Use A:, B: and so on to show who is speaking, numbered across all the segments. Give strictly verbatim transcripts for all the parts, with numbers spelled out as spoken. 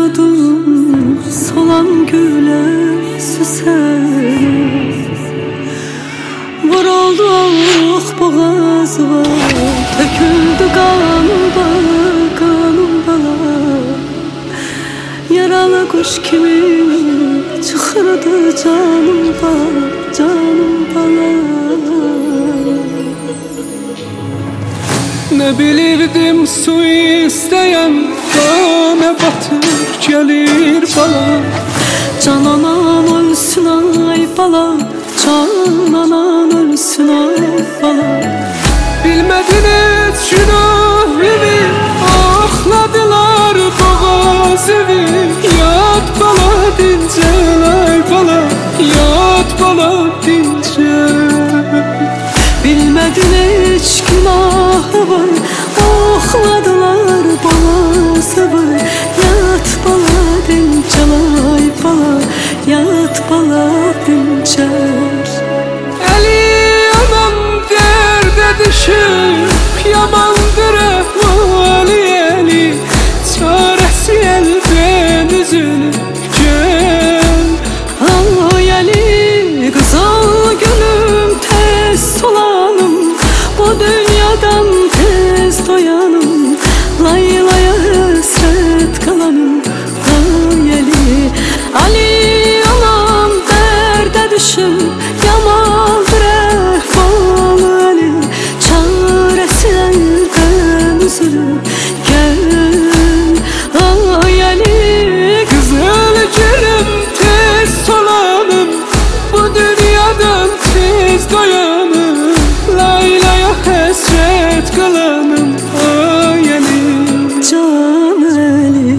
A: Susadım solan güle süserim. Vurulduk boğazıma, döküldü kanım bala, kanım bala. Yaralı kuş kimi çıkırdı canım bala, canım bala.
B: Ne bilirdim su isteyen kana batır gelir bala.
A: Can anan ölsün ay bala, can anan ölsün ay bala.
B: Bilmediniz günah evi, akladılar boğaz evi. Yat bala dincel ay bala, yat bala dincel.
A: Bilmedin hiç günahı var, okladılar balası var. Yat bala dincel ay bala, yat bala dincel.
B: Eli yaman derde düşüp yamandır ehvali eli. Çaresi elden üzülüp gel.
A: Ay Ali kızıl gülüm, tez solanım, bu dünyadan tez doyanım. Laylaya hasret kalanım. Ay Ali, Ali anam derde düşüp yamandır ehval Ali. Çaresi elden üzülüp gel. Ay Ali
B: Kızıl gülüm tez solanım, bu dünyadan tez doyanım. Laylaya hasret kalanım. Ay Ali,
A: can Ali.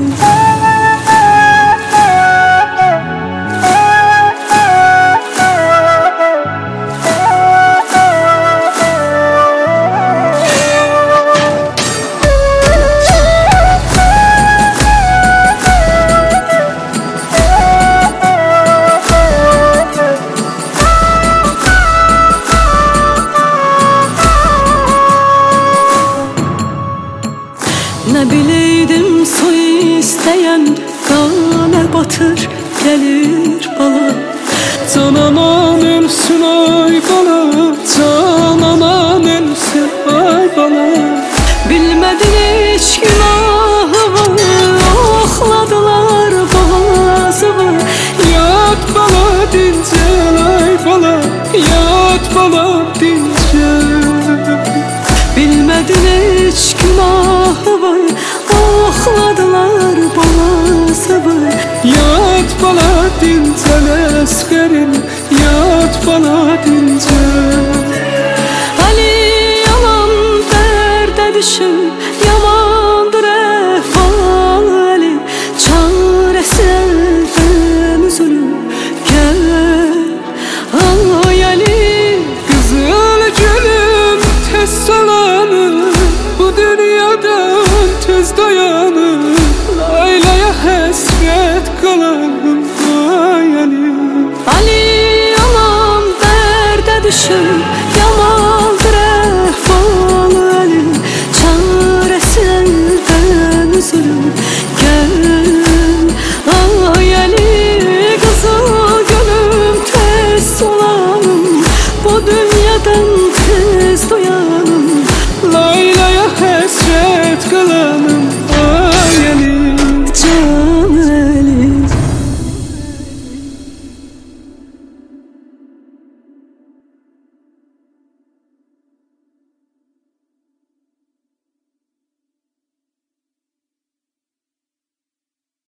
A: Ne bileydim su isteyen kana batır gelir bala.
B: can anan ölsün ay bala, can anan ölsün ay bala.
A: Bilmedin hiç günahı var, okladılar boğazı var.
B: Yat bala dincel ay bala, yat bala dincel.
A: Bilmedin hiç günahı var, okladılar boğazı var.
B: Yat bala dincel eskerim, yat bala dincel.
A: Ali yalan derde düşüp yamandır ehval Ali. Çaresi elden üzülüp gel. Ay Ali
B: Kızıl gülüm tez solanım, bu dünyadan tez dayanım. Laylaya hasret kalanım. Ay Ali,
A: Ali yalan derde düşüp yamandır ehval Ali. Çaresi elden üzülüp gel. Ay Ali kızıl gülüm tez solanım, bu dünyadan tez doyanım.
B: laylaya hasret kalanım.